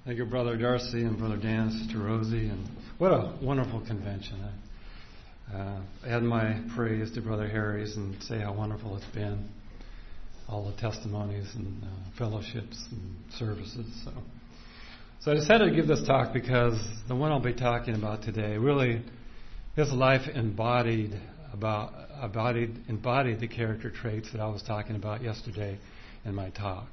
Thank you, Brother Darcy and Brother Dan, Sister Rosie, and what a wonderful convention. I add my praise to Brother Harry's and say how wonderful it's been, all the testimonies and fellowships and services. So I decided to give this talk because the one I'll be talking about today really, his life embodied the character traits that I was talking about yesterday in my talk.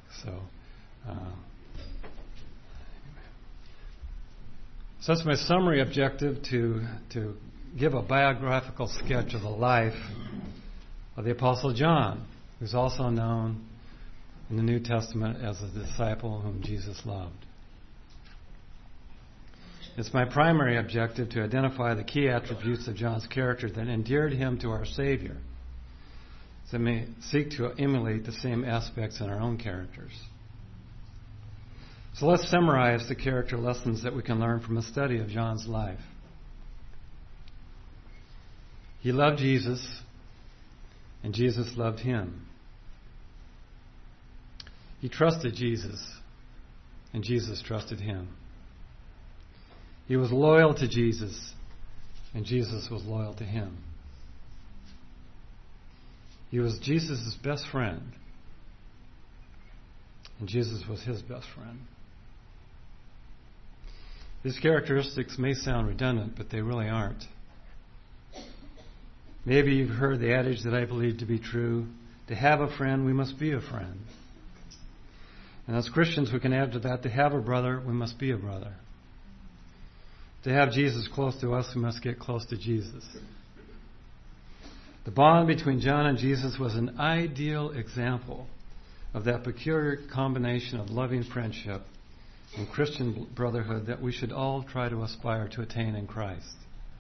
So that's my summary objective, to give a biographical sketch of the life of the Apostle John, who's also known in the New Testament as the disciple whom Jesus loved. It's my primary objective to identify the key attributes of John's character that endeared him to our Savior, so we may seek to emulate the same aspects in our own characters. So let's summarize the character lessons that we can learn from a study of John's life. He loved Jesus, and Jesus loved him. He trusted Jesus, and Jesus trusted him. He was loyal to Jesus, and Jesus was loyal to him. He was Jesus' best friend, and Jesus was his best friend. These characteristics may sound redundant, but they really aren't. Maybe you've heard the adage that I believe to be true: to have a friend, we must be a friend. And as Christians, we can add to that: to have a brother, we must be a brother. To have Jesus close to us, we must get close to Jesus. The bond between John and Jesus was an ideal example of that peculiar combination of loving friendship and Christian brotherhood that we should all try to aspire to attain in Christ.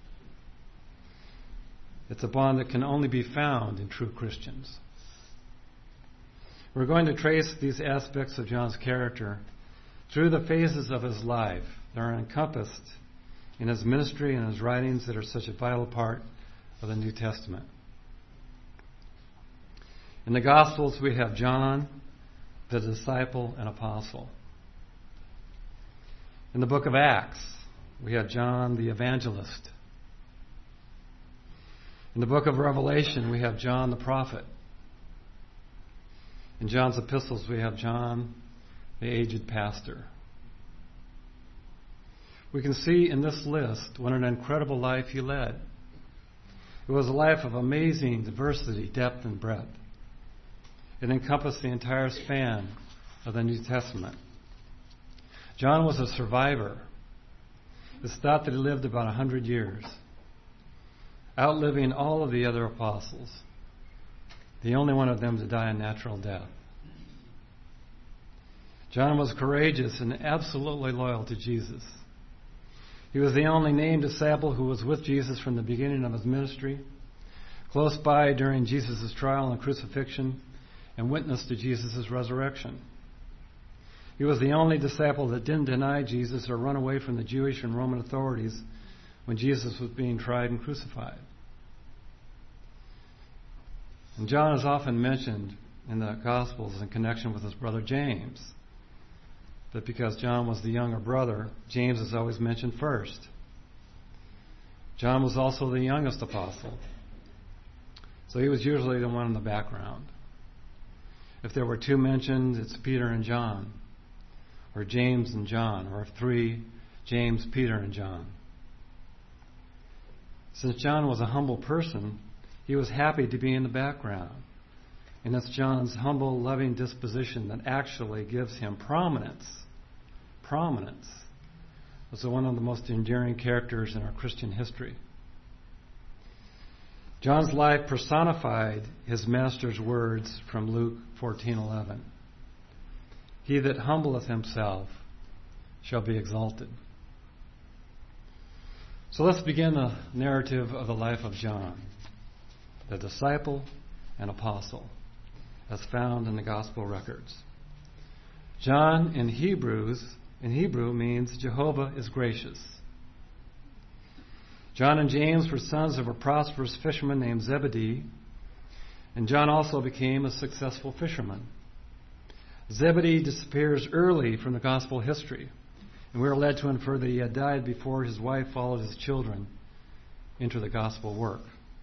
It's a bond that can only be found in true Christians. We're going to trace these aspects of John's character through the phases of his life that are encompassed in his ministry and his writings that are such a vital part of the New Testament. In the Gospels, we have John, the disciple and apostle. In the book of Acts, we have John the evangelist. In the book of Revelation, we have John the prophet. In John's epistles, we have John the aged pastor. We can see in this list what an incredible life he led. It was a life of amazing diversity, depth, and breadth. It encompassed the entire span of the New Testament. John was a survivor. It's thought that he lived about 100 years, outliving all of the other apostles, the only one of them to die a natural death. John was courageous and absolutely loyal to Jesus. He was the only named disciple who was with Jesus from the beginning of his ministry, close by during Jesus' trial and crucifixion, and witnessed to Jesus' resurrection. He was the only disciple that didn't deny Jesus or run away from the Jewish and Roman authorities when Jesus was being tried and crucified. And John is often mentioned in the Gospels in connection with his brother James. But because John was the younger brother, James is always mentioned first. John was also the youngest apostle, so he was usually the one in the background. If there were two mentioned, it's Peter and John, or James and John, or if three, James, Peter, and John. Since John was a humble person, he was happy to be in the background. And it's John's humble, loving disposition that actually gives him prominence. Prominence. Was one of the most enduring characters in our Christian history. John's life personified his master's words from Luke 14:11. He that humbleth himself shall be exalted. So let's begin the narrative of the life of John, the disciple and apostle, as found in the gospel records. John in Hebrew means Jehovah is gracious. John and James were sons of a prosperous fisherman named Zebedee, and John also became a successful fisherman. Zebedee disappears early from the gospel history, And we are led to infer that he had died before his wife followed his children into the gospel work.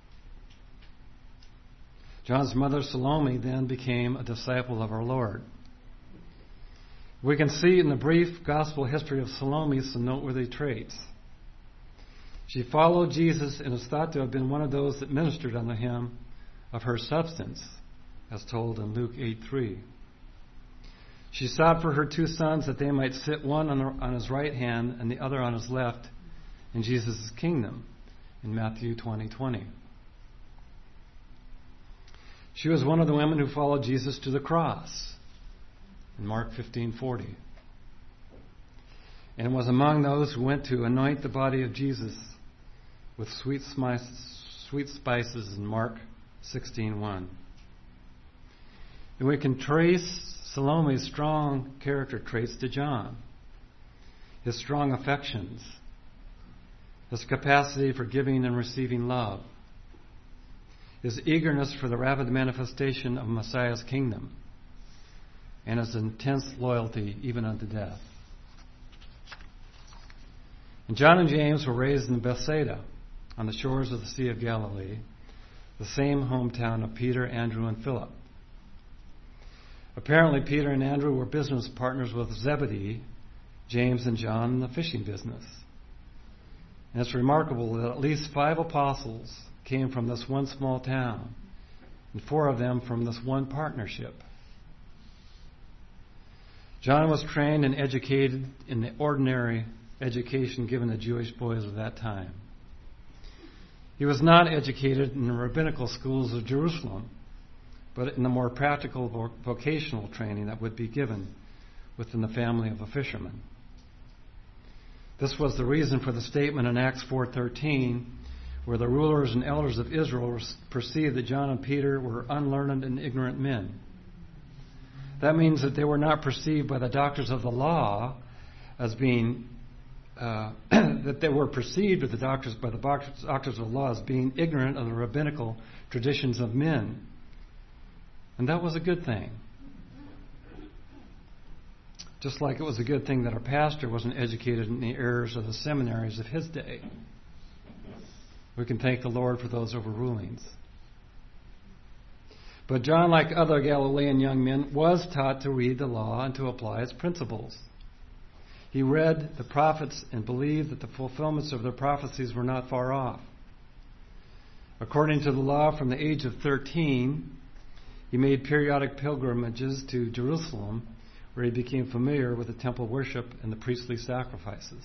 John's mother, Salome, then became a disciple of our Lord. We can see in the brief gospel history of Salome some noteworthy traits. She followed Jesus and is thought to have been one of those that ministered unto him of her substance, as told in Luke 8:3. She sought for her two sons that they might sit one on his right hand and the other on his left in Jesus' kingdom, in Matthew 20:20. She was one of the women who followed Jesus to the cross, in Mark 15:40. And was among those who went to anoint the body of Jesus with sweet spices in Mark 16:1. And we can trace Salome's strong character traits to John. His strong affections, his capacity for giving and receiving love, his eagerness for the rapid manifestation of Messiah's kingdom, and his intense loyalty even unto death. And John and James were raised in Bethsaida, on the shores of the Sea of Galilee, the same hometown of Peter, Andrew, and Philip. Apparently, Peter and Andrew were business partners with Zebedee, James, and John in the fishing business. And it's remarkable that at least 5 apostles came from this one small town, and 4 of them from this one partnership. John was trained and educated in the ordinary education given to Jewish boys of that time. He was not educated in the rabbinical schools of Jerusalem, but in the more practical vocational training that would be given within the family of a fisherman. This was the reason for the statement in Acts 4:13, where the rulers and elders of Israel perceived that John and Peter were unlearned and ignorant men. That means that they were not perceived by the doctors of the law as being that they were perceived by the doctors of the law as being ignorant of the rabbinical traditions of men. And that was a good thing. Just like it was a good thing that our pastor wasn't educated in the errors of the seminaries of his day. We can thank the Lord for those overrulings. But John, like other Galilean young men, was taught to read the law and to apply its principles. He read the prophets and believed that the fulfillments of their prophecies were not far off. According to the law, from the age of 13, he made periodic pilgrimages to Jerusalem, where he became familiar with the temple worship and the priestly sacrifices.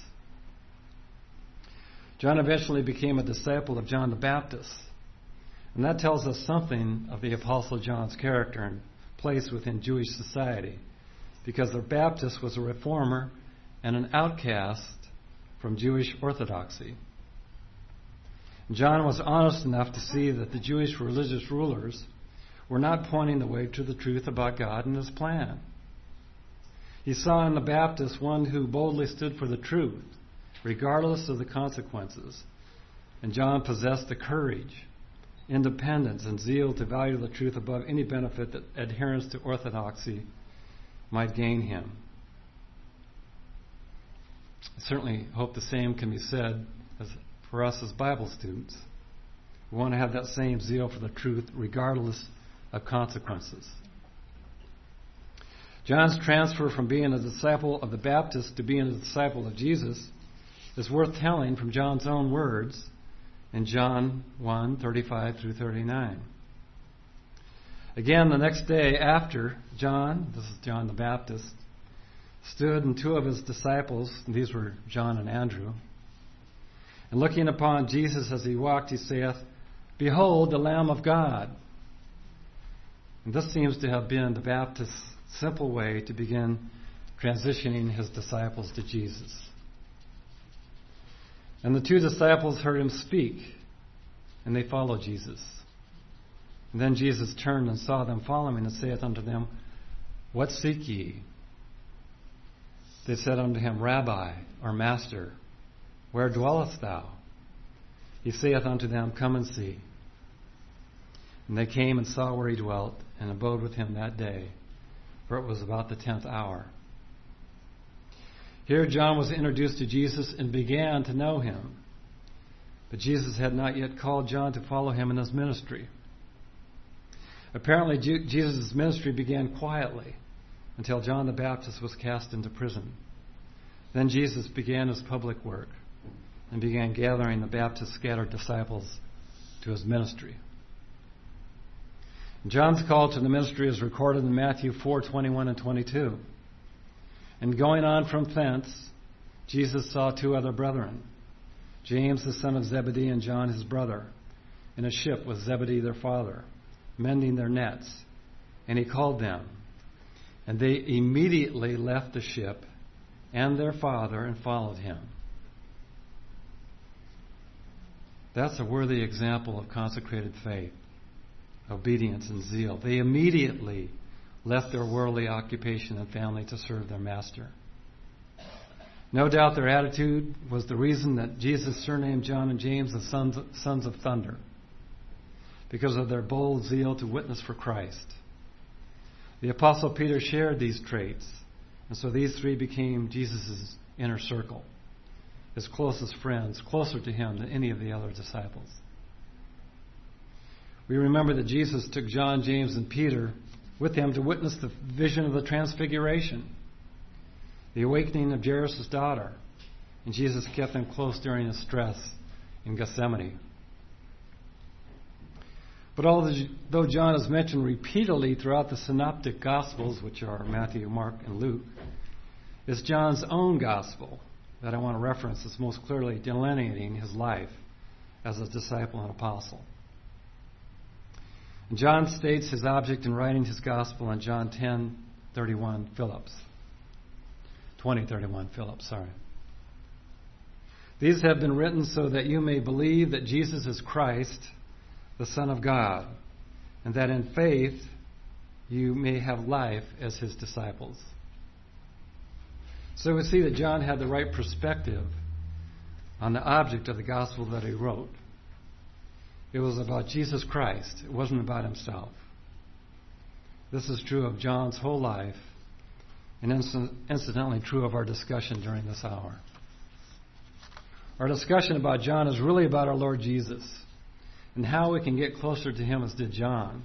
John eventually became a disciple of John the Baptist, and that tells us something of the Apostle John's character and place within Jewish society, because the Baptist was a reformer and an outcast from Jewish orthodoxy. John was honest enough to see that the Jewish religious rulers were not pointing the way to the truth about God and His plan. He saw in the Baptist one who boldly stood for the truth, regardless of the consequences. And John possessed the courage, independence, and zeal to value the truth above any benefit that adherence to orthodoxy might gain him. I certainly hope the same can be said for us as Bible students. We want to have that same zeal for the truth regardless of consequences. John's transfer from being a disciple of the Baptist to being a disciple of Jesus is worth telling from John's own words in John 1:35 through 39. Again, the next day after John, this is John the Baptist, stood and 2 of his disciples, and these were John and Andrew, and looking upon Jesus as he walked, he saith, "Behold, the Lamb of God." And this seems to have been the Baptist's simple way to begin transitioning his disciples to Jesus. And the 2 disciples heard him speak, and they followed Jesus. And then Jesus turned and saw them following, and saith unto them, "What seek ye?" They said unto him, "Rabbi," or Master, "where dwellest thou?" He saith unto them, "Come and see." And they came and saw where he dwelt, and abode with him that day, for it was about the 10th hour. Here John was introduced to Jesus and began to know him. But Jesus had not yet called John to follow him in his ministry. Apparently, Jesus' ministry began quietly until John the Baptist was cast into prison. Then Jesus began his public work and began gathering the Baptist's scattered disciples to his ministry. John's call to the ministry is recorded in Matthew 4:21 and 22. And going on from thence, Jesus saw two other brethren, James the son of Zebedee and John his brother, in a ship with Zebedee their father, mending their nets. And he called them. And they immediately left the ship and their father and followed him. That's a worthy example of consecrated faith, obedience, and zeal. They immediately left their worldly occupation and family to serve their master. No doubt their attitude was the reason that Jesus surnamed John and James the sons of thunder, because of their bold zeal to witness for Christ. The Apostle Peter shared these traits, and so these three became Jesus' inner circle, his closest friends, closer to him than any of the other disciples. We remember that Jesus took John, James, and Peter with him to witness the vision of the transfiguration, the awakening of Jairus' daughter, and Jesus kept them close during his stress in Gethsemane. But although John is mentioned repeatedly throughout the synoptic Gospels, which are Matthew, Mark, and Luke, it's John's own Gospel that I want to reference as most clearly delineating his life as a disciple and apostle. And John states his object in writing his Gospel in John 20:31 Phillips. These have been written so that you may believe that Jesus is Christ, the Son of God, and that in faith you may have life as his disciples. So we see that John had the right perspective on the object of the gospel that he wrote. It was about Jesus Christ. It wasn't about himself. This is true of John's whole life, and incidentally true of our discussion during this hour. Our discussion about John is really about our Lord Jesus and how we can get closer to him as did John.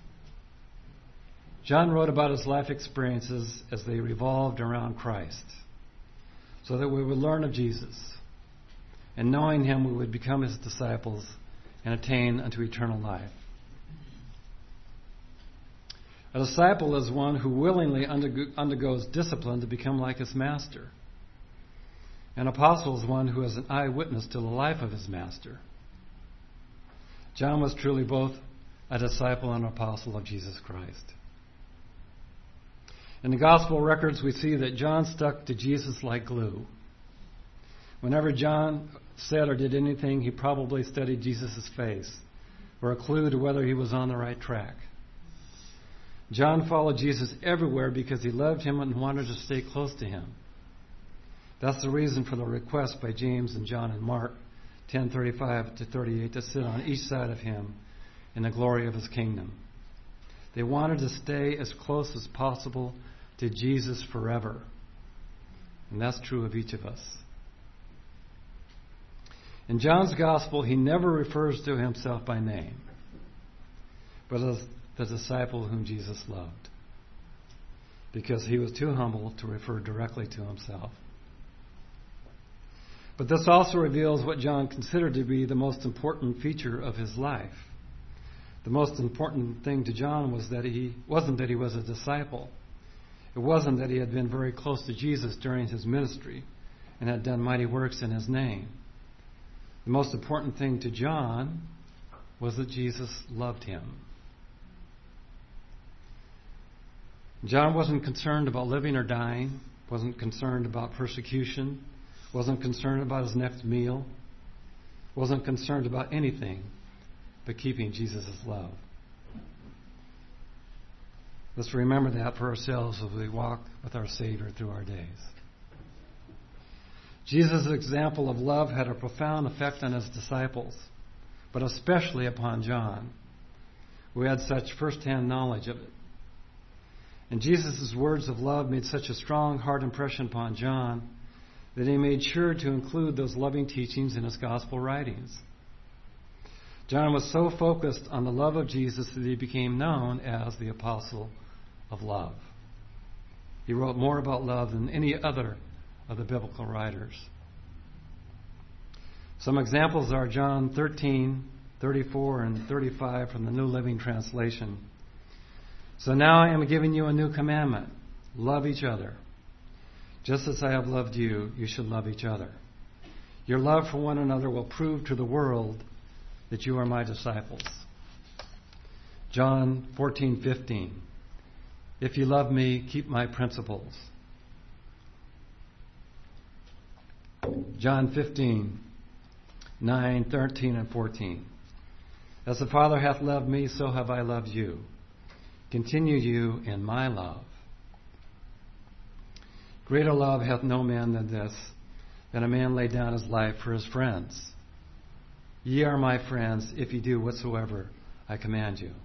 John wrote about his life experiences as they revolved around Christ, so that we would learn of Jesus, and knowing him we would become his disciples and attain unto eternal life. A disciple is one who willingly undergoes discipline to become like his master. An apostle is one who is an eyewitness to the life of his master. John was truly both a disciple and an apostle of Jesus Christ. In the gospel records, we see that John stuck to Jesus like glue. Whenever John said or did anything, he probably studied Jesus' face for a clue to whether he was on the right track. John followed Jesus everywhere because he loved him and wanted to stay close to him. That's the reason for the request by James and John in Mark 10:35-38 to sit on each side of him in the glory of his kingdom. They wanted to stay as close as possible to Jesus forever. And that's true of each of us. In John's gospel, he never refers to himself by name, but as the disciple whom Jesus loved, because he was too humble to refer directly to himself. But this also reveals what John considered to be the most important feature of his life. The most important thing to John was that wasn't that he was a disciple. It wasn't that he had been very close to Jesus during his ministry and had done mighty works in his name. The most important thing to John was that Jesus loved him. John wasn't concerned about living or dying, wasn't concerned about persecution, wasn't concerned about his next meal, wasn't concerned about anything but keeping Jesus' love. Let's remember that for ourselves as we walk with our Savior through our days. Jesus' example of love had a profound effect on his disciples, but especially upon John, who had such first-hand knowledge of it. And Jesus' words of love made such a strong heart impression upon John that he made sure to include those loving teachings in his gospel writings. John was so focused on the love of Jesus that he became known as the Apostle of Love. He wrote more about love than any other of the biblical writers. Some examples are John 13:34 and 35 from the New Living Translation. So now I am giving you a new commandment. Love each other. Just as I have loved you, you should love each other. Your love for one another will prove to the world that you are my disciples. John 14:15. If you love me, keep my principles. John 15:9, 13, and 14. As the Father hath loved me, so have I loved you. Continue you in my love. Greater love hath no man than this, that a man lay down his life for his friends. Ye are my friends, if ye do whatsoever I command you.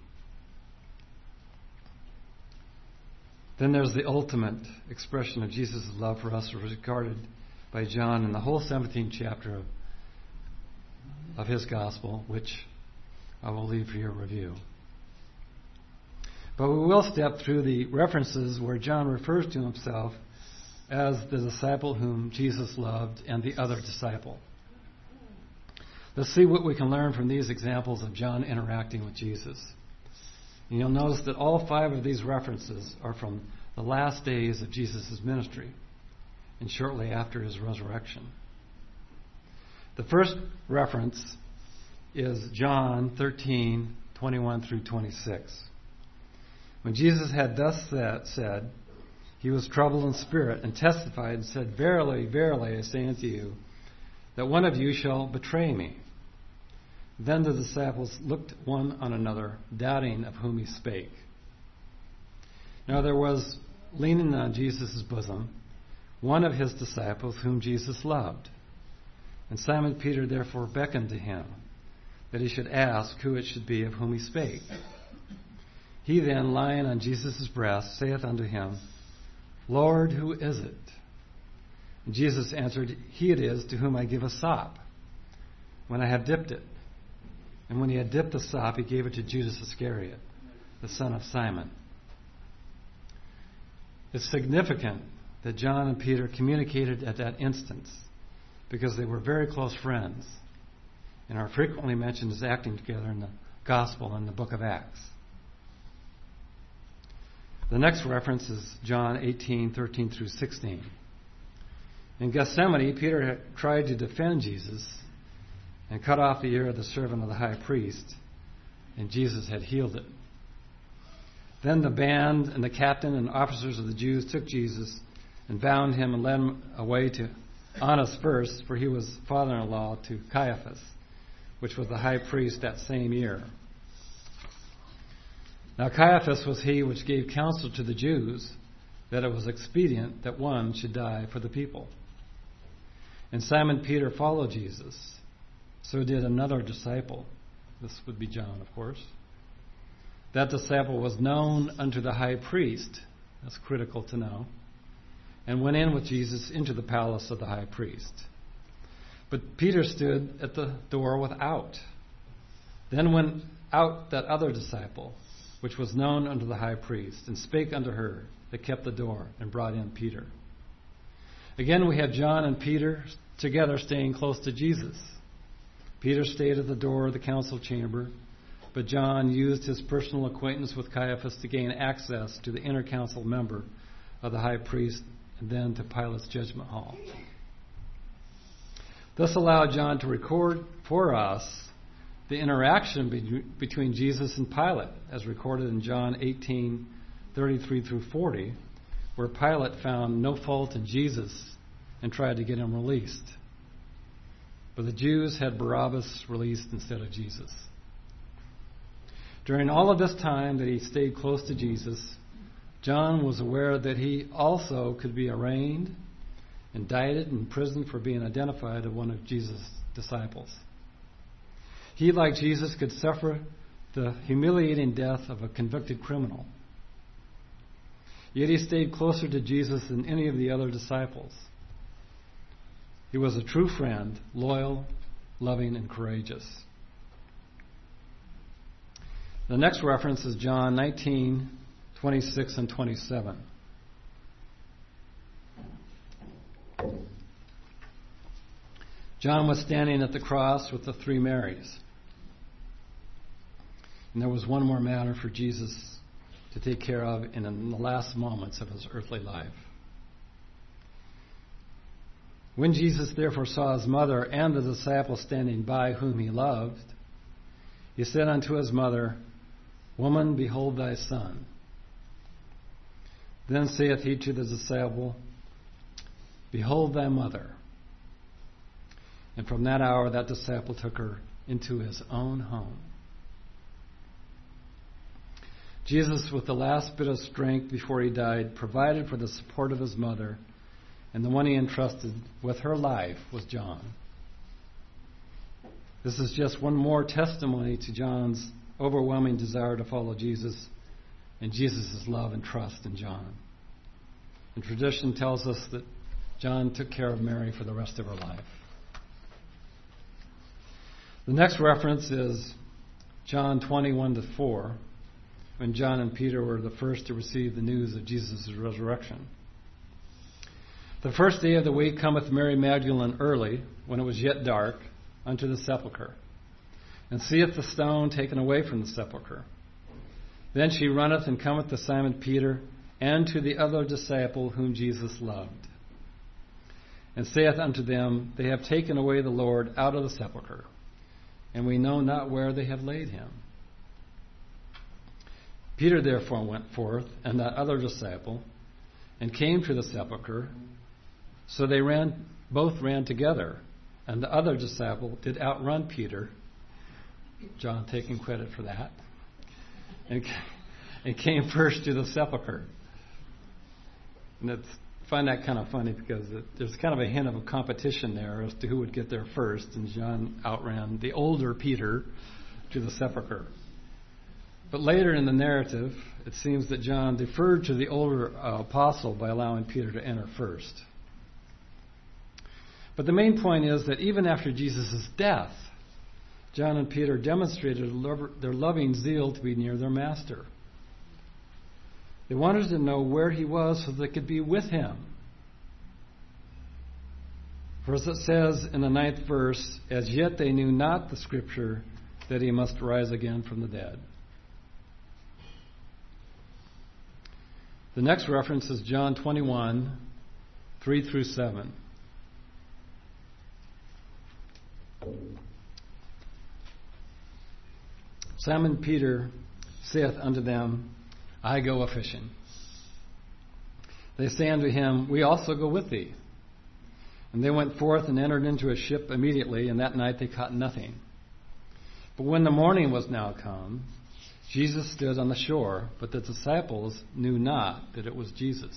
Then there's the ultimate expression of Jesus' love for us, recorded by John in the whole 17th chapter of his gospel, which I will leave for your review. But we will step through the references where John refers to himself as the disciple whom Jesus loved and the other disciple. Let's see what we can learn from these examples of John interacting with Jesus. And you'll notice that all 5 of these references are from the last days of Jesus' ministry and shortly after his resurrection. The first reference is John 13:21 through 26. When Jesus had thus said, he was troubled in spirit and testified and said, Verily, verily, I say unto you, that one of you shall betray me. Then the disciples looked one on another, doubting of whom he spake. Now there was, leaning on Jesus' bosom, one of his disciples whom Jesus loved. And Simon Peter therefore beckoned to him, that he should ask who it should be of whom he spake. He then, lying on Jesus' breast, saith unto him, Lord, who is it? And Jesus answered, He it is to whom I give a sop, when I have dipped it. And when he had dipped the sop, he gave it to Judas Iscariot, the son of Simon. It's significant that John and Peter communicated at that instance because they were very close friends and are frequently mentioned as acting together in the Gospel and the book of Acts. The next reference is John 18:13 through 16. In Gethsemane, Peter had tried to defend Jesus and cut off the ear of the servant of the high priest, and Jesus had healed it. Then the band and the captain and officers of the Jews took Jesus and bound him and led him away to Annas first, for he was father-in-law to Caiaphas, which was the high priest that same year. Now Caiaphas was he which gave counsel to the Jews that it was expedient that one should die for the people. And Simon Peter followed Jesus. So did another disciple. This would be John, of course. That disciple was known unto the high priest. That's critical to know. And went in with Jesus into the palace of the high priest. But Peter stood at the door without. Then went out that other disciple, which was known unto the high priest, and spake unto her that kept the door, and brought in Peter. Again we have John and Peter together staying close to Jesus. Peter stayed at the door of the council chamber, but John used his personal acquaintance with Caiaphas to gain access to the inner council member of the high priest and then to Pilate's judgment hall. This allowed John to record for us the interaction between Jesus and Pilate, as recorded in John 18:33 through 40, where Pilate found no fault in Jesus and tried to get him released. But the Jews had Barabbas released instead of Jesus. During all of this time that he stayed close to Jesus, John was aware that he also could be arraigned, indicted, and imprisoned for being identified as one of Jesus' disciples. He, like Jesus, could suffer the humiliating death of a convicted criminal. Yet he stayed closer to Jesus than any of the other disciples. He was a true friend, loyal, loving, and courageous. The next reference is John 19:26 and 27. John was standing at the cross with the three Marys. And there was one more matter for Jesus to take care of in the last moments of his earthly life. When Jesus therefore saw his mother and the disciple standing by whom he loved, he said unto his mother, Woman, behold thy son. Then saith he to the disciple, Behold thy mother. And from that hour that disciple took her into his own home. Jesus, with the last bit of strength before he died, provided for the support of his mother, and the one he entrusted with her life was John. This is just one more testimony to John's overwhelming desire to follow Jesus and Jesus' love and trust in John. And tradition tells us that John took care of Mary for the rest of her life. The next reference is John 21-4, when John and Peter were the first to receive the news of Jesus' resurrection. The first day of the week cometh Mary Magdalene early, when it was yet dark, unto the sepulchre, and seeth the stone taken away from the sepulchre. Then she runneth and cometh to Simon Peter and to the other disciple whom Jesus loved, and saith unto them, They have taken away the Lord out of the sepulchre, and we know not where they have laid him. Peter therefore went forth, and that other disciple, and came to the sepulchre. So they both ran together, and the other disciple did outrun Peter, John taking credit for that, and came first to the sepulchre. And I find that kind of funny because there's kind of a hint of a competition there as to who would get there first, and John outran the older Peter to the sepulchre. But later in the narrative, it seems that John deferred to the older apostle by allowing Peter to enter first. But the main point is that even after Jesus' death, John and Peter demonstrated their loving zeal to be near their master. They wanted to know where he was so they could be with him. For as it says in the 9th verse, As yet they knew not the scripture that he must rise again from the dead. The next reference is John 21:3-7. Simon Peter saith unto them, I go a-fishing. They say unto him, We also go with thee. And they went forth and entered into a ship immediately, and that night they caught nothing. But when the morning was now come, Jesus stood on the shore, but the disciples knew not that it was Jesus.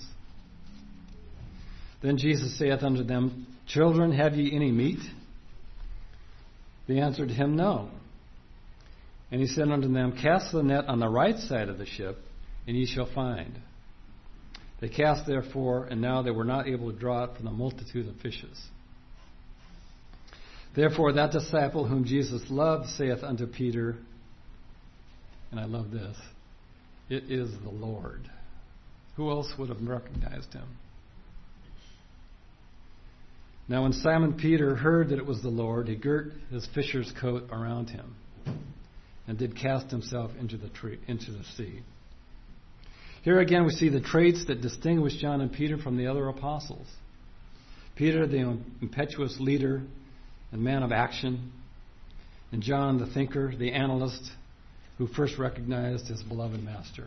Then Jesus saith unto them, Children, have ye any meat? They answered him, No. And he said unto them, Cast the net on the right side of the ship, and ye shall find. They cast therefore, and now they were not able to draw it from the multitude of fishes. Therefore that disciple whom Jesus loved saith unto Peter, and I love this, It is the Lord. Who else would have recognized him? Now when Simon Peter heard that it was the Lord, he girt his fisher's coat around him, and did cast himself into the sea. Here again we see the traits that distinguish John and Peter from the other apostles. Peter, the impetuous leader and man of action, and John, the thinker, the analyst, who first recognized his beloved master.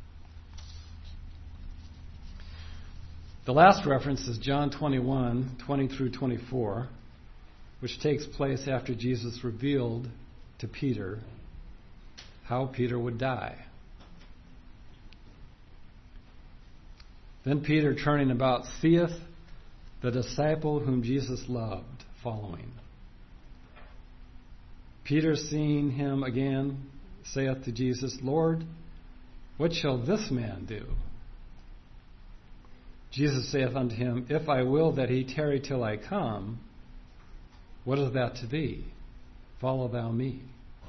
The last reference is John 21:20-24, which takes place after Jesus revealed to Peter how Peter would die. Then Peter, turning about, seeth the disciple whom Jesus loved following. Peter, seeing him again, saith to Jesus, Lord, what shall this man do? Jesus saith unto him, If I will that he tarry till I come, What is that to thee? Follow thou me.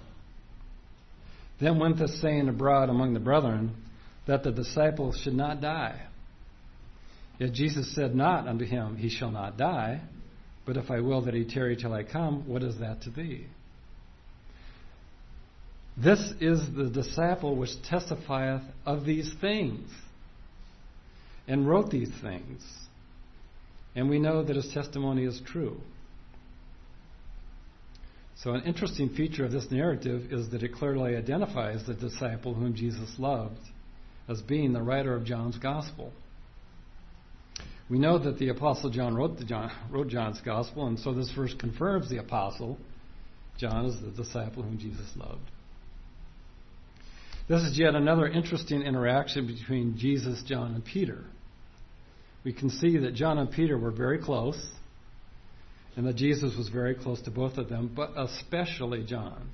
Then went this saying abroad among the brethren, that the disciples should not die. Yet Jesus said not unto him, He shall not die, but if I will that he tarry till I come, what is that to thee? This is the disciple which testifieth of these things, and wrote these things. And we know that his testimony is true. So an interesting feature of this narrative is that it clearly identifies the disciple whom Jesus loved as being the writer of John's Gospel. We know that the Apostle John wrote John's Gospel, and so this verse confirms the Apostle John is the disciple whom Jesus loved. This is yet another interesting interaction between Jesus, John, and Peter. We can see that John and Peter were very close, and that Jesus was very close to both of them, but especially John.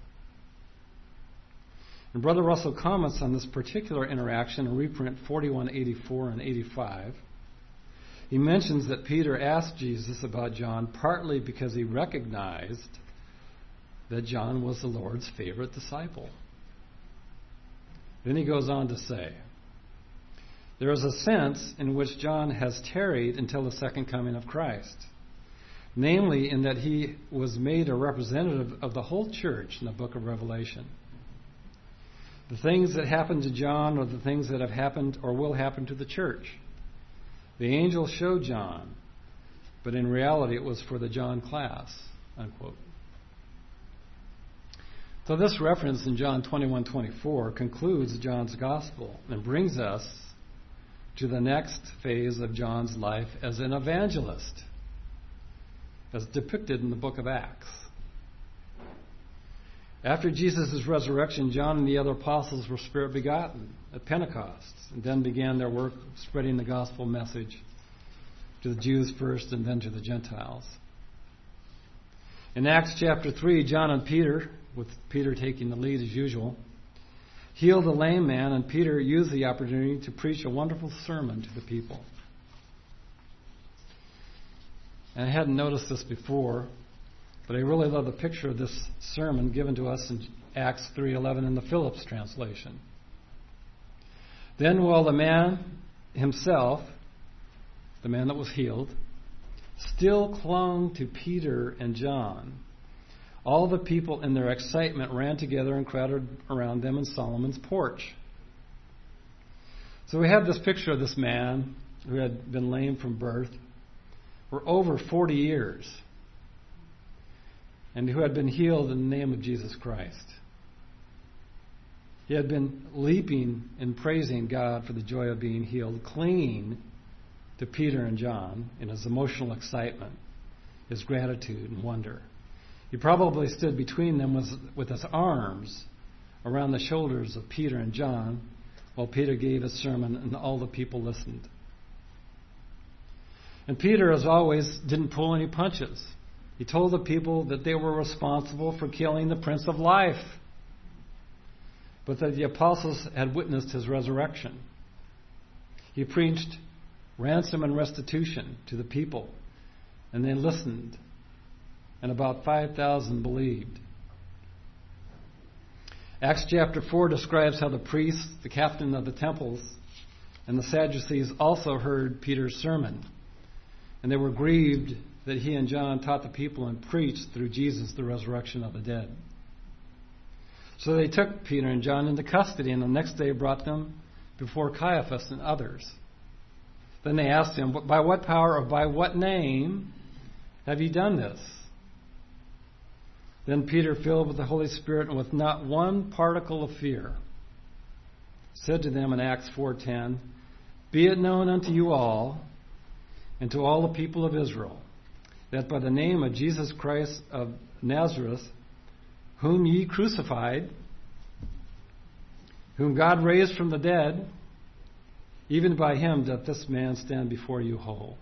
And Brother Russell comments on this particular interaction in reprint 4184 and 85. He mentions that Peter asked Jesus about John partly because he recognized that John was the Lord's favorite disciple. Then he goes on to say, there is a sense in which John has tarried until the second coming of Christ, namely in that he was made a representative of the whole church in the book of Revelation. The things that happened to John are the things that have happened or will happen to the church. The angel showed John, but in reality it was for the John class, unquote. So this reference in John 21:24 concludes John's gospel and brings us to the next phase of John's life as an evangelist, as depicted in the book of Acts. After Jesus' resurrection, John and the other apostles were Spirit begotten at Pentecost, and then began their work spreading the gospel message to the Jews first and then to the Gentiles. In Acts chapter 3, John and Peter, with Peter taking the lead as usual, healed a lame man, and Peter used the opportunity to preach a wonderful sermon to the people. And I hadn't noticed this before, but I really love the picture of this sermon given to us in Acts 3:11 in the Phillips translation. Then while the man himself, the man that was healed, still clung to Peter and John, all the people in their excitement ran together and crowded around them in Solomon's porch. So we have this picture of this man who had been lame from birth for over 40 years and who had been healed in the name of Jesus Christ. He had been leaping and praising God for the joy of being healed, clinging to Peter and John in his emotional excitement, his gratitude and wonder. He probably stood between them with his arms around the shoulders of Peter and John while Peter gave his sermon and all the people listened. And Peter, as always, didn't pull any punches. He told the people that they were responsible for killing the Prince of Life, but that the apostles had witnessed his resurrection. He preached ransom and restitution to the people, and they listened, and about 5,000 believed. Acts chapter 4 describes how the priests, the captain of the temples, and the Sadducees also heard Peter's sermon, and they were grieved that he and John taught the people and preached through Jesus the resurrection of the dead. So they took Peter and John into custody, and the next day brought them before Caiaphas and others. Then they asked him, by what power or by what name have you done this? Then Peter, filled with the Holy Spirit and with not one particle of fear, said to them in Acts 4:10, be it known unto you all and to all the people of Israel, that by the name of Jesus Christ of Nazareth, whom ye crucified, whom God raised from the dead, even by him doth this man stand before you whole.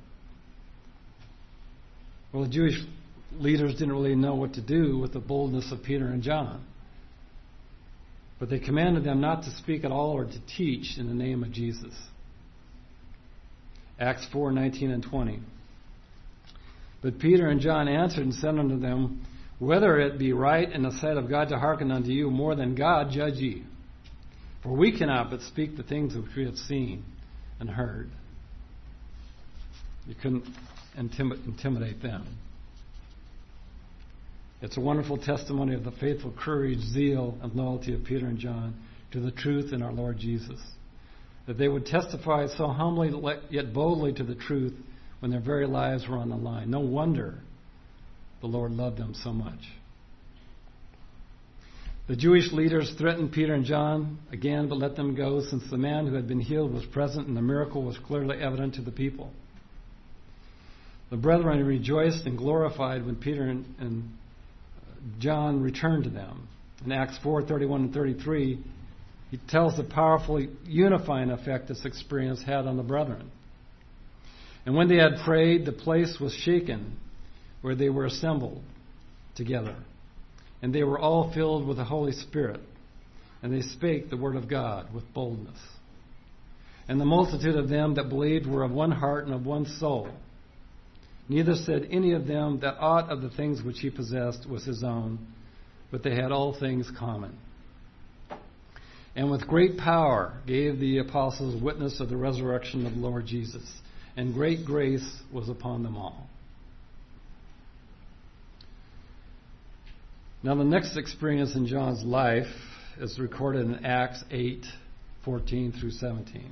Well, the Jewish leaders didn't really know what to do with the boldness of Peter and John, but they commanded them not to speak at all or to teach in the name of Jesus. Acts 4:19 and 20. But Peter and John answered and said unto them, Whether it be right in the sight of God to hearken unto you more than God, judge ye. For we cannot but speak the things which we have seen and heard. You couldn't intimidate them. It's a wonderful testimony of the faithful courage, zeal, and loyalty of Peter and John to the truth in our Lord Jesus. That they would testify so humbly yet boldly to the truth when their very lives were on the line. No wonder the Lord loved them so much. The Jewish leaders threatened Peter and John again to let them go, since the man who had been healed was present and the miracle was clearly evident to the people. The brethren rejoiced and glorified when Peter and John returned to them. In Acts 4:31 and 33, he tells the powerful unifying effect this experience had on the brethren. And when they had prayed, the place was shaken where they were assembled together. And they were all filled with the Holy Spirit. And they spake the word of God with boldness. And the multitude of them that believed were of one heart and of one soul. Neither said any of them that aught of the things which he possessed was his own, but they had all things common. And with great power gave the apostles witness of the resurrection of the Lord Jesus, and great grace was upon them all. Now the next experience in John's life is recorded in Acts 8:14 through 17.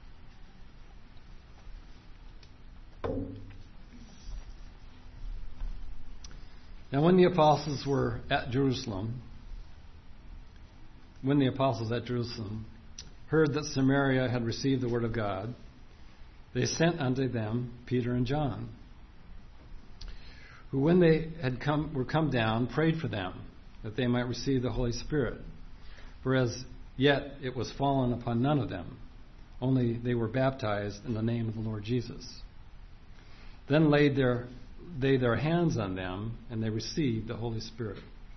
Now when the apostles at Jerusalem heard that Samaria had received the word of God, they sent unto them Peter and John, who when they were come down, prayed for them, that they might receive the Holy Spirit. For as yet it was fallen upon none of them, only they were baptized in the name of the Lord Jesus. Then laid their hands on them, and they received the Holy Spirit.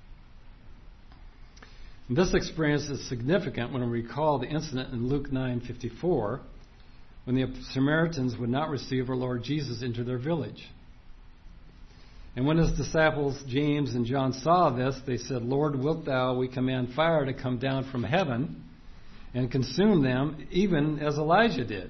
And this experience is significant when we recall the incident in Luke 9:54, when the Samaritans would not receive our Lord Jesus into their village. And when his disciples James and John saw this, they said, Lord, wilt thou we command fire to come down from heaven and consume them, even as Elijah did?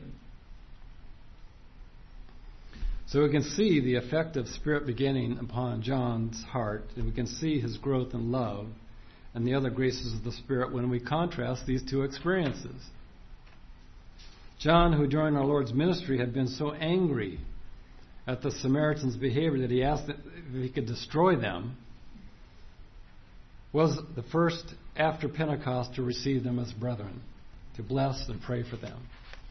So we can see the effect of Spirit beginning upon John's heart, and we can see his growth in love and the other graces of the Spirit when we contrast these two experiences. John, who during our Lord's ministry had been so angry at the Samaritans' behavior that he asked if he could destroy them, was the first after Pentecost to receive them as brethren, to bless and pray for them.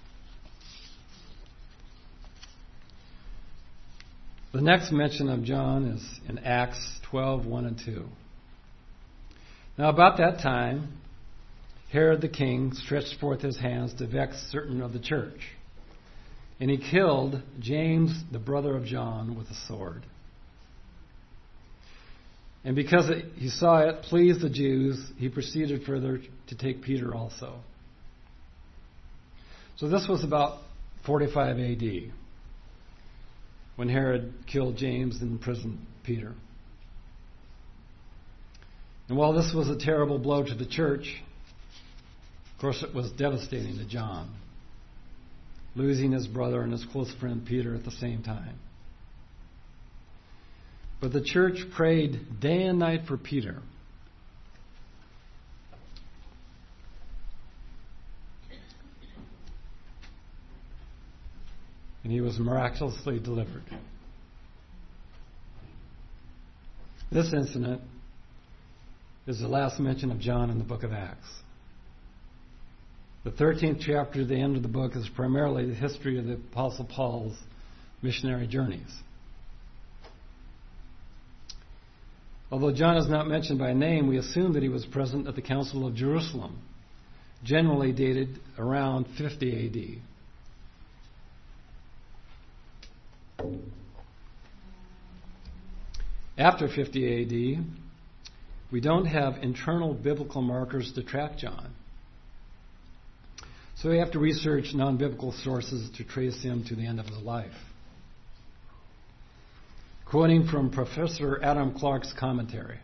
The next mention of John is in Acts 12:1 and 2. Now about that time, Herod the king stretched forth his hands to vex certain of the church. And he killed James, the brother of John, with a sword. And because he saw it pleased the Jews, he proceeded further to take Peter also. So this was about 45 A.D., when Herod killed James and imprisoned Peter. And while this was a terrible blow to the church, of course it was devastating to John, losing his brother and his close friend Peter at the same time. But the church prayed day and night for Peter. And he was miraculously delivered. This incident is the last mention of John in the book of Acts. The 13th chapter, the end of the book, is primarily the history of the Apostle Paul's missionary journeys. Although John is not mentioned by name, we assume that he was present at the Council of Jerusalem, generally dated around 50 A.D. After 50 A.D., we don't have internal biblical markers to track John. So we have to research non-biblical sources to trace him to the end of his life. quoting from Professor Adam Clark's commentary.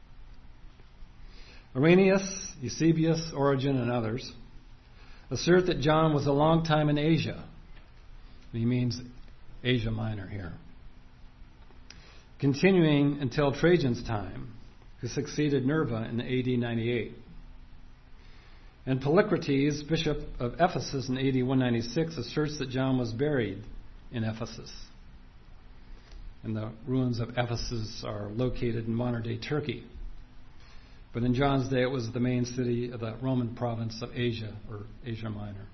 Irenaeus, Eusebius, Origen, and others assert that John was a long time in Asia. He means Asia Minor here. Continuing until Trajan's time, who succeeded Nerva in AD 98. And Polycrates, bishop of Ephesus in AD 196, asserts that John was buried in Ephesus. And the ruins of Ephesus are located in modern-day Turkey. But in John's day, it was the main city of the Roman province of Asia, or Asia Minor.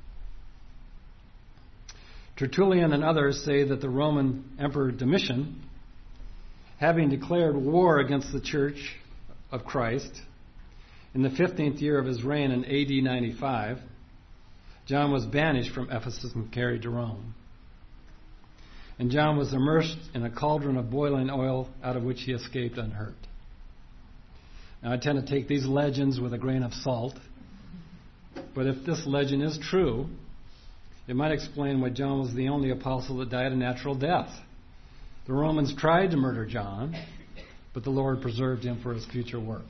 Tertullian and others say that the Roman Emperor Domitian, having declared war against the Church of Christ in the 15th year of his reign in AD 95, John was banished from Ephesus and carried to Rome. And John was immersed in a cauldron of boiling oil, out of which he escaped unhurt. Now, I tend to take these legends with a grain of salt, but if this legend is true, it might explain why John was the only apostle that died a natural death. The Romans tried to murder John, but the Lord preserved him for his future work.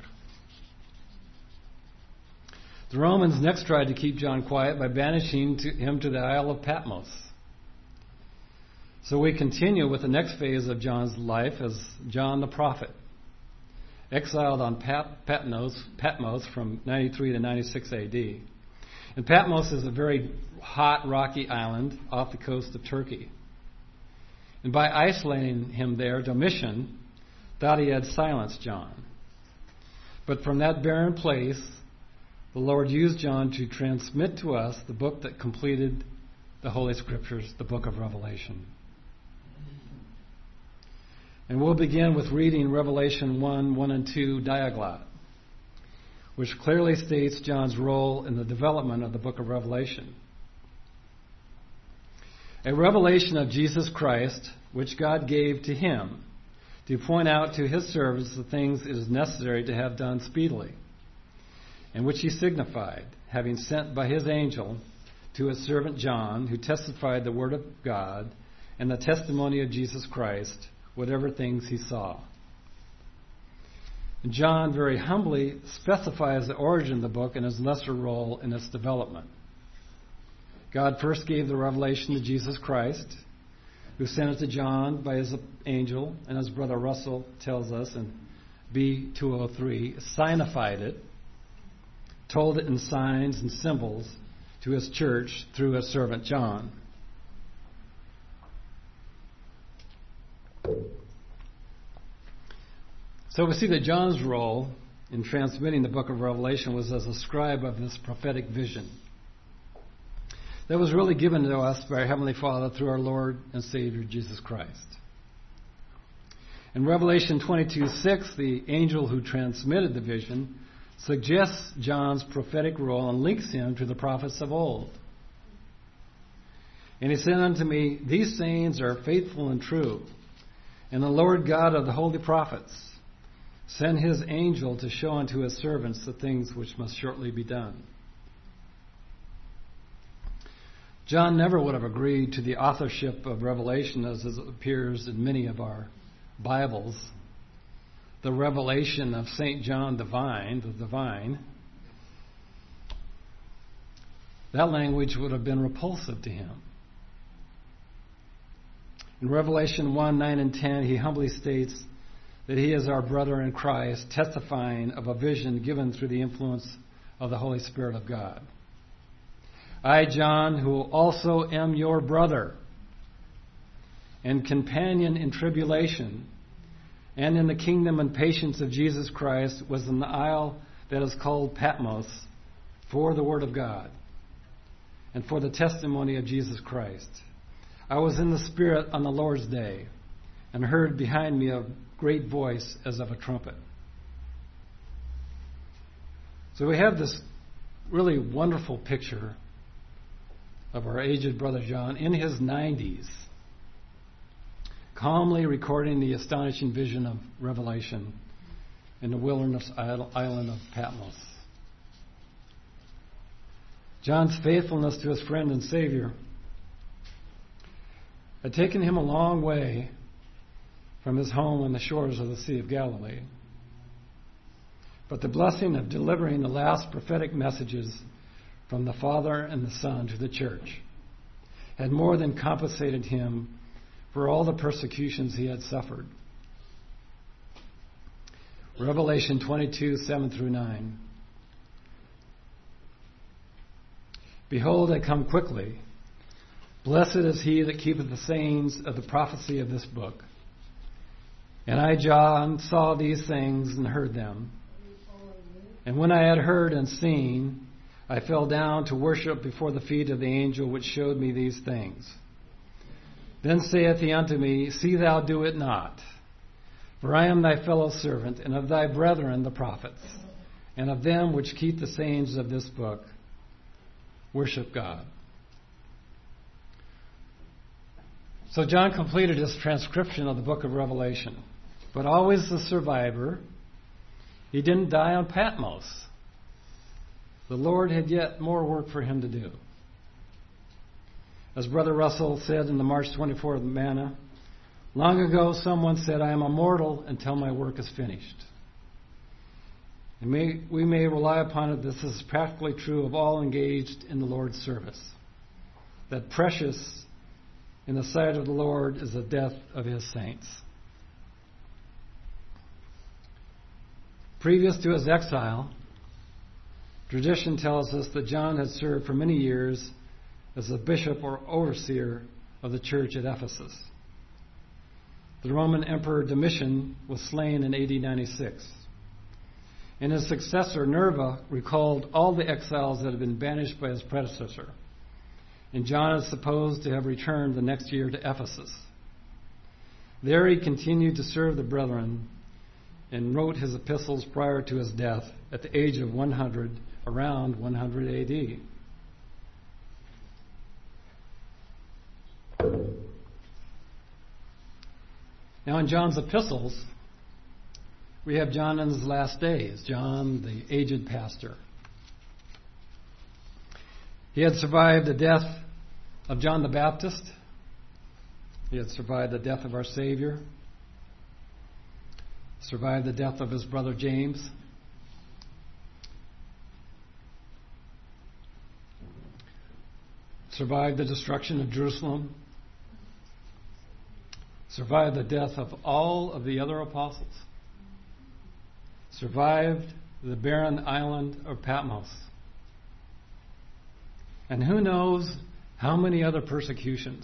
The Romans next tried to keep John quiet by banishing him to the Isle of Patmos. So we continue with the next phase of John's life as John the prophet, exiled on Patmos from 93 to 96 AD. And Patmos is a very hot, rocky island off the coast of Turkey. And by isolating him there, Domitian thought he had silenced John. But from that barren place, the Lord used John to transmit to us the book that completed the Holy Scriptures, the book of Revelation. And we'll begin with reading Revelation 1 and 2 Diaglott, which clearly states John's role in the development of the book of Revelation. A revelation of Jesus Christ, which God gave to him to point out to his servants the things it is necessary to have done speedily, and which he signified, having sent by his angel to his servant John, who testified the word of God and the testimony of Jesus Christ, whatever things he saw. And John very humbly specifies the origin of the book and his lesser role in its development. God first gave the revelation to Jesus Christ, who sent it to John by his angel, and as Brother Russell tells us in B203, signified it, told it in signs and symbols to his church through his servant John. So we see that John's role in transmitting the book of Revelation was as a scribe of this prophetic vision that was really given to us by our Heavenly Father through our Lord and Savior Jesus Christ. In Revelation 22:6, the angel who transmitted the vision suggests John's prophetic role and links him to the prophets of old. And he said unto me, these sayings are faithful and true, and the Lord God of the holy prophets sent his angel to show unto his servants the things which must shortly be done. John never would have agreed to the authorship of Revelation as it appears in many of our Bibles. The revelation of St. John the divine, that language would have been repulsive to him. In Revelation 1, 9 and 10, he humbly states that he is our brother in Christ, testifying of a vision given through the influence of the Holy Spirit of God. I, John, who also am your brother and companion in tribulation and in the kingdom and patience of Jesus Christ, was in the isle that is called Patmos for the word of God and for the testimony of Jesus Christ. I was in the Spirit on the Lord's day and heard behind me a great voice as of a trumpet. So we have this really wonderful picture of our aged brother John in his 90s, calmly recording the astonishing vision of Revelation in the wilderness island of Patmos. John's faithfulness to his friend and Savior had taken him a long way from his home on the shores of the Sea of Galilee. But the blessing of delivering the last prophetic messages from the Father and the Son to the church had more than compensated him for all the persecutions he had suffered. Revelation 22, 7 through 9. Behold, I come quickly. Blessed is he that keepeth the sayings of the prophecy of this book. And I, John, saw these things and heard them. And when I had heard and seen, I fell down to worship before the feet of the angel which showed me these things. Then saith he unto me, See thou do it not. For I am thy fellow servant, and of thy brethren the prophets, and of them which keep the sayings of this book. Worship God. So John completed his transcription of the book of Revelation, but always the survivor. He didn't die on Patmos. The Lord had yet more work for him to do. As Brother Russell said in the March 24th Manna, long ago someone said, I am immortal until my work is finished. And we may rely upon it, this is practically true of all engaged in the Lord's service, that precious in the sight of the Lord is the death of his saints. Previous to his exile, tradition tells us that John had served for many years as a bishop or overseer of the church at Ephesus. The Roman Emperor Domitian was slain in AD 96. And his successor, Nerva, recalled all the exiles that had been banished by his predecessor. And John is supposed to have returned the next year to Ephesus. There he continued to serve the brethren and wrote his epistles prior to his death at the age of 100, around 100 AD. Now in John's epistles, we have John in his last days, John the aged pastor. He had survived the death of John the Baptist. He had survived the death of our Savior. Survived the death of his brother James. Survived the destruction of Jerusalem. Survived the death of all of the other apostles. Survived the barren island of Patmos. And who knows how many other persecutions.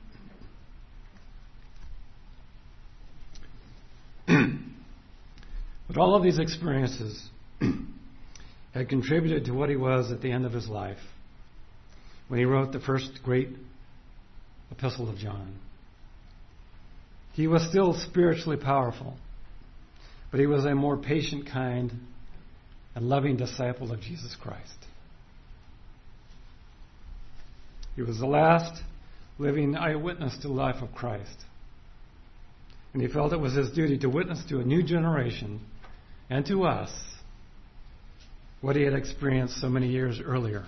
But all of these experiences had contributed to what he was at the end of his life when he wrote the first great epistle of John. He was still spiritually powerful, but he was a more patient, kind, and loving disciple of Jesus Christ. He was the last living eyewitness to the life of Christ. And he felt it was his duty to witness to a new generation and to us what he had experienced so many years earlier.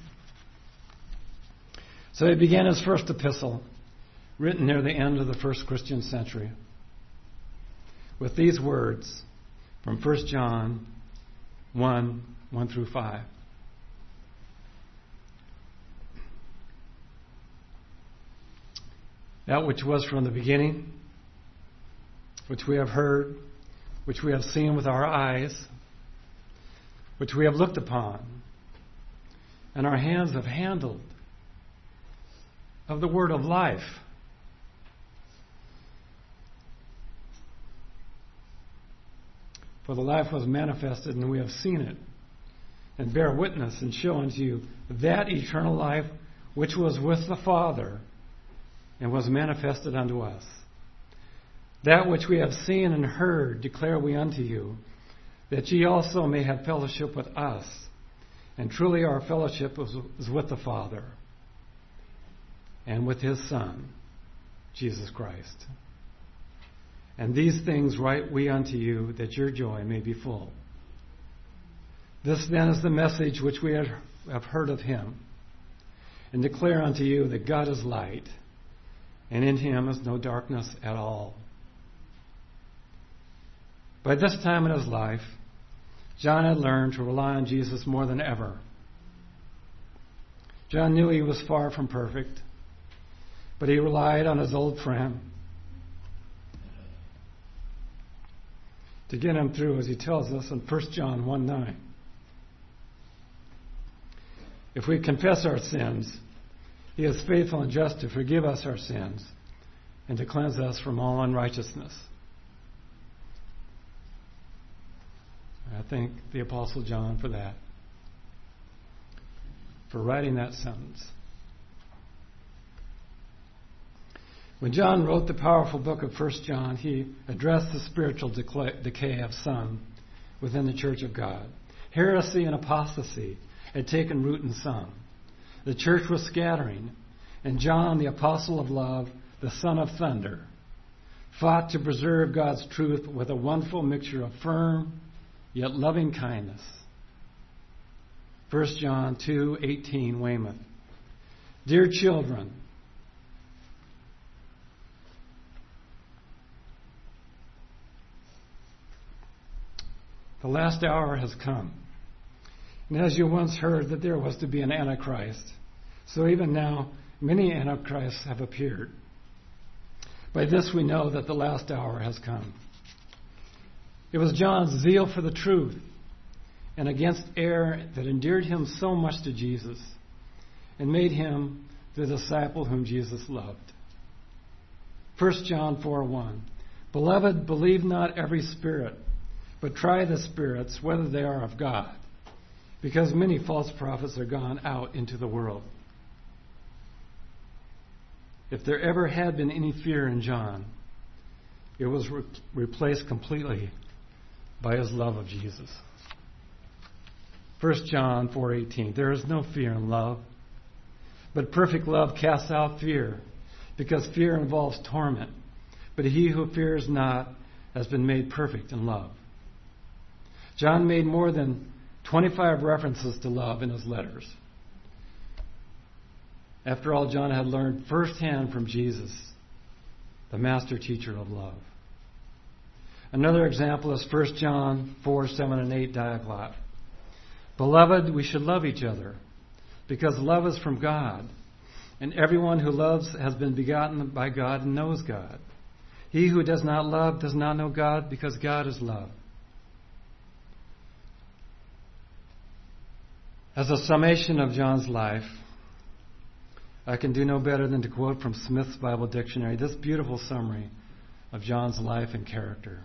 So he began his first epistle, written near the end of the first Christian century, with these words from 1 John 1, 1 through 5. That which was from the beginning, which we have heard, which we have seen with our eyes, which we have looked upon, and our hands have handled, of the word of life. For the life was manifested, and we have seen it, and bear witness and show unto you that eternal life which was with the Father and was manifested unto us. That which we have seen and heard declare we unto you, that ye also may have fellowship with us. And truly our fellowship is with the Father and with his Son, Jesus Christ. And these things write we unto you, that your joy may be full. This then is the message which we have heard of him, and declare unto you that God is light, and in him is no darkness at all. By this time in his life, John had learned to rely on Jesus more than ever. John knew he was far from perfect, but he relied on his old friend to get him through, as he tells us in 1 John 1:9. If we confess our sins, he is faithful and just to forgive us our sins and to cleanse us from all unrighteousness. I thank the Apostle John for that, for writing that sentence. When John wrote the powerful book of 1 John, he addressed the spiritual decay of some within the church of God. Heresy and apostasy had taken root in some. The church was scattering, and John, the apostle of love, the son of thunder, fought to preserve God's truth with a wonderful mixture of firm yet loving kindness. 1 John 2:18, Weymouth. Dear children, the last hour has come. And as you once heard that there was to be an Antichrist, so even now many Antichrists have appeared. By this we know that the last hour has come. It was John's zeal for the truth and against error that endeared him so much to Jesus and made him the disciple whom Jesus loved. 1 John 4:1. Beloved, believe not every spirit, but try the spirits whether they are of God, because many false prophets are gone out into the world. If there ever had been any fear in John, it was replaced completely by his love of Jesus. 1 John 4:18. There is no fear in love, but perfect love casts out fear, because fear involves torment. But he who fears not has been made perfect in love. John made more than 25 references to love in his letters. After all, John had learned firsthand from Jesus, the master teacher of love. Another example is 1 John 4:7 and 8 diaglott. Beloved, we should love each other, because love is from God, and everyone who loves has been begotten by God and knows God. He who does not love does not know God, because God is love. As a summation of John's life, I can do no better than to quote from Smith's Bible Dictionary this beautiful summary of John's life and character.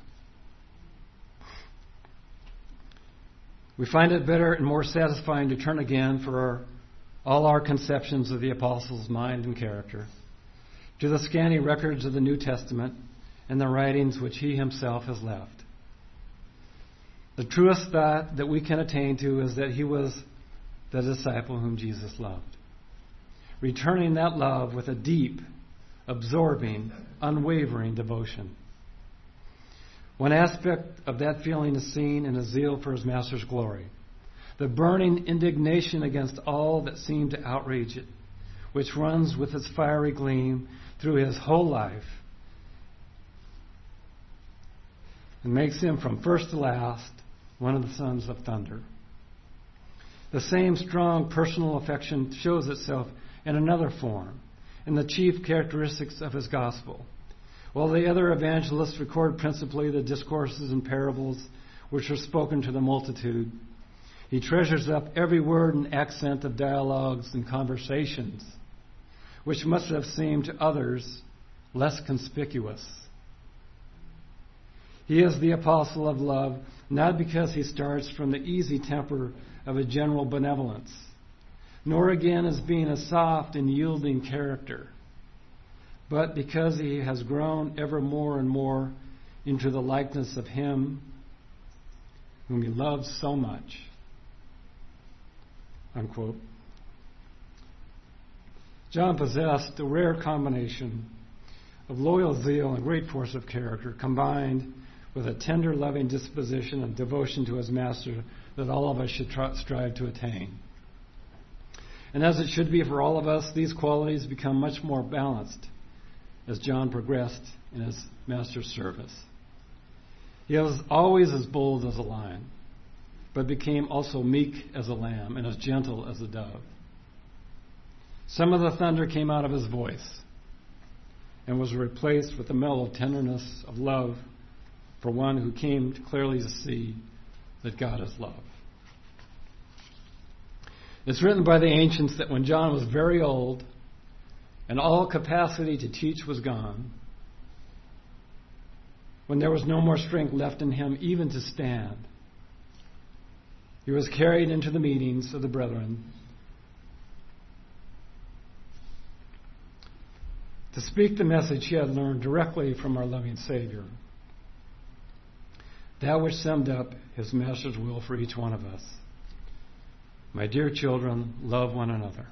We find it better and more satisfying to turn again for all our conceptions of the apostle's mind and character to the scanty records of the New Testament and the writings which he himself has left. The truest thought that we can attain to is that he was the disciple whom Jesus loved, returning that love with a deep, absorbing, unwavering devotion. One aspect of that feeling is seen in his zeal for his master's glory, the burning indignation against all that seemed to outrage it, which runs with its fiery gleam through his whole life and makes him from first to last one of the sons of thunder. The same strong personal affection shows itself in another form, in the chief characteristics of his gospel. While the other evangelists record principally the discourses and parables which are spoken to the multitude, he treasures up every word and accent of dialogues and conversations, which must have seemed to others less conspicuous. He is the apostle of love, not because he starts from the easy temper of a general benevolence, nor again as being a soft and yielding character, but because he has grown ever more and more into the likeness of him whom he loves so much. Unquote. John possessed a rare combination of loyal zeal and great force of character, combined with a tender, loving disposition and devotion to his master that all of us should strive to attain. And as it should be for all of us, these qualities become much more balanced as John progressed in his master's service. He was always as bold as a lion, but became also meek as a lamb and as gentle as a dove. Some of the thunder came out of his voice and was replaced with the mellow tenderness of love for one who came clearly to see that God is love. It's written by the ancients that when John was very old and all capacity to teach was gone, when there was no more strength left in him even to stand, he was carried into the meetings of the brethren to speak the message he had learned directly from our loving Savior, that which summed up his Master's will for each one of us. My dear children, love one another.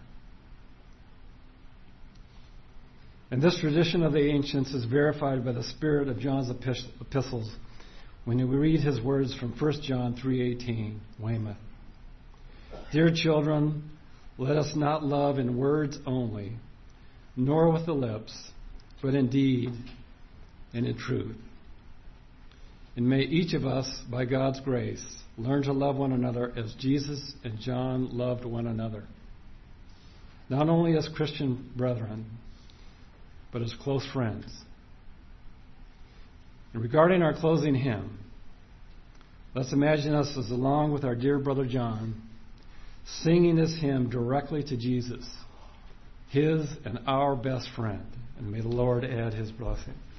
And this tradition of the ancients is verified by the spirit of John's epistles when we read his words from 1 John 3:18, Weymouth. Dear children, let us not love in words only, nor with the lips, but in deed and in truth. And may each of us, by God's grace, learn to love one another as Jesus and John loved one another, not only as Christian brethren, but as close friends. And regarding our closing hymn, let's imagine us as along with our dear brother John, singing this hymn directly to Jesus, his and our best friend. And may the Lord add his blessing.